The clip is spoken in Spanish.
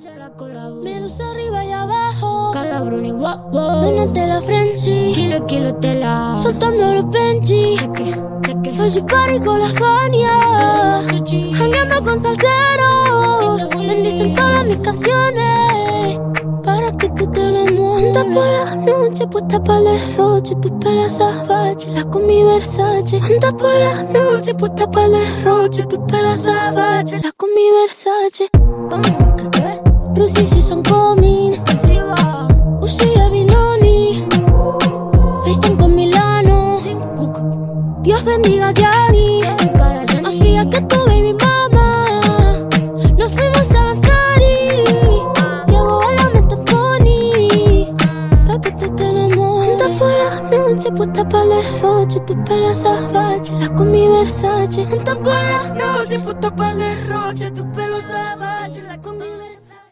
Medusa arriba y abajo, Calabruni, wow, wow. Donatella Frenzy, Kilo tela. soltando los Benji. Cheque. Hoy party con la Fania, jangueando con salseros. Bendicen todas mis canciones para que tú te enamores. Anda por la noche, puesta para el derroche. Tus pelas salvajes, las con mi Versace. Anda por la noche, puesta para el derroche. Tus pelas salvajes, las con mi Versace. ¿Cómo que qué? Rusi season coming, Así va. Uzi Avinoni, FaceTime con Milano. Dios bendiga a Gianni, más fría que tu baby mama. Nos fuimos a Lanzari, llegó a la meta Pony, pa' que tú te enamores. Anda por la noche, puesta para el derroche. Tus pelas salvajes, las con mi Versace. Anda por la noche, puesta para el derroche. Tus pelos salvajes,